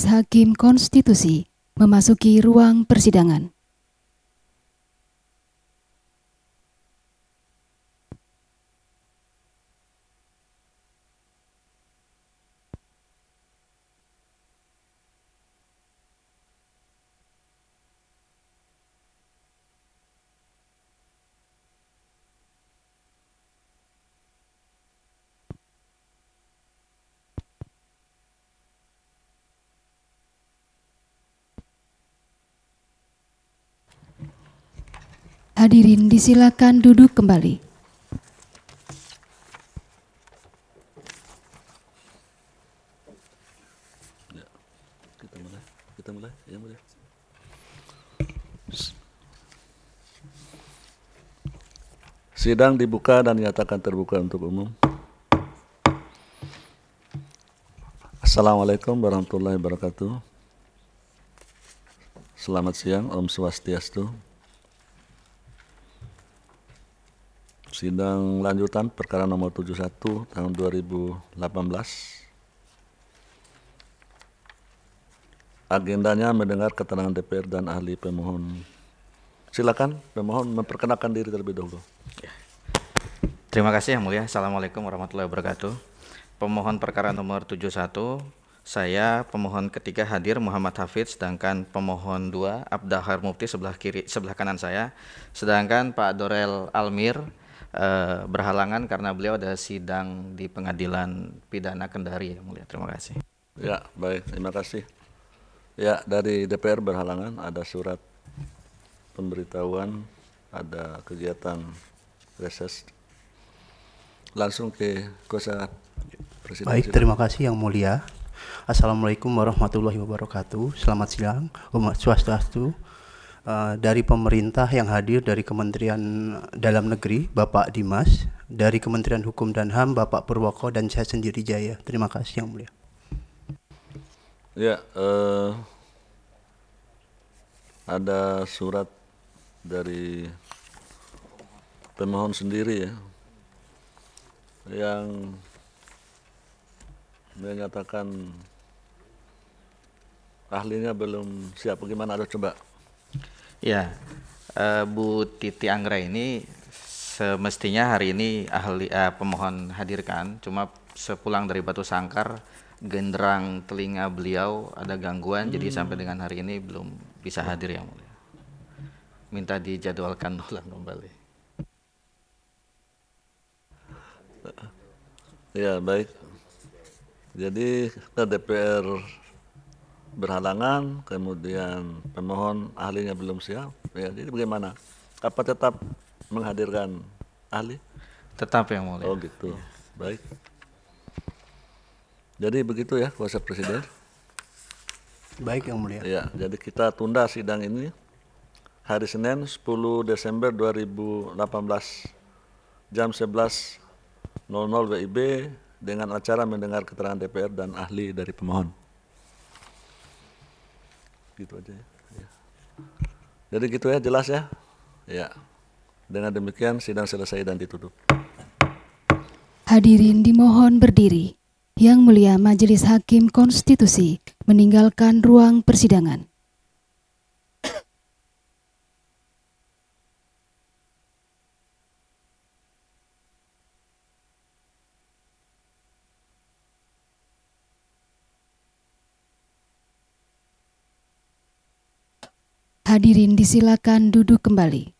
Majelis Hakim Konstitusi memasuki ruang persidangan. Hadirin disilakan duduk kembali. Ya, kita mulai, ya mulai. Sidang dibuka dan dinyatakan terbuka untuk umum. Assalamualaikum warahmatullahi wabarakatuh. Selamat siang, Om Swastiastu. Sidang lanjutan perkara nomor 71 tahun 2018. Agendanya mendengar keterangan DPR dan ahli pemohon. Silakan pemohon memperkenalkan diri terlebih dahulu. Terima kasih Yang Mulia. Assalamualaikum warahmatullahi wabarakatuh. Pemohon perkara nomor 71, saya pemohon ketiga hadir Muhammad Hafidz, sedangkan pemohon 2 Abdahar Mufti sebelah kanan saya, sedangkan Pak Dorel Almir berhalangan karena beliau ada sidang di Pengadilan Pidana Kendari, Yang Mulia. Terima kasih. Ya, baik, terima kasih. Ya, dari DPR berhalangan, ada surat pemberitahuan, ada kegiatan reses. Langsung ke kuasa Presiden. Baik, terima kasih Yang Mulia. Assalamualaikum warahmatullahi wabarakatuh. Selamat siang, Om Swastiastu. Dari pemerintah yang hadir dari Kementerian Dalam Negeri, Bapak Dimas, dari Kementerian Hukum dan HAM, Bapak Purwoko, dan saya sendiri Jaya. Terima kasih Yang Mulia. Ya, ada surat dari pemohon sendiri ya, yang menyatakan ahlinya belum siap. Bagaimana, ada coba? Ya, Bu Titi Anggra ini semestinya hari ini pemohon hadirkan, cuma sepulang dari Batu Sangkar, genderang telinga beliau ada gangguan, jadi sampai dengan hari ini belum bisa hadir, Yang Mulia. Minta dijadwalkan ulang kembali. Ya, baik. Jadi DPR berhalangan, kemudian pemohon ahlinya belum siap. Ya, jadi bagaimana? Apa tetap menghadirkan ahli? Tetap, Yang Mulia. Oh gitu, baik. Jadi begitu ya kuasa Presiden. Baik Yang Mulia. Ya, jadi kita tunda sidang ini hari Senin 10 Desember 2018 jam 11.00 WIB dengan acara mendengar keterangan DPR dan ahli dari pemohon. Gitu aja ya. Ya. Jadi gitu ya, jelas ya. Ya. Dengan demikian sidang selesai dan ditutup. Hadirin dimohon berdiri. Yang Mulia Majelis Hakim Konstitusi meninggalkan ruang persidangan. Hadirin disilakan duduk kembali.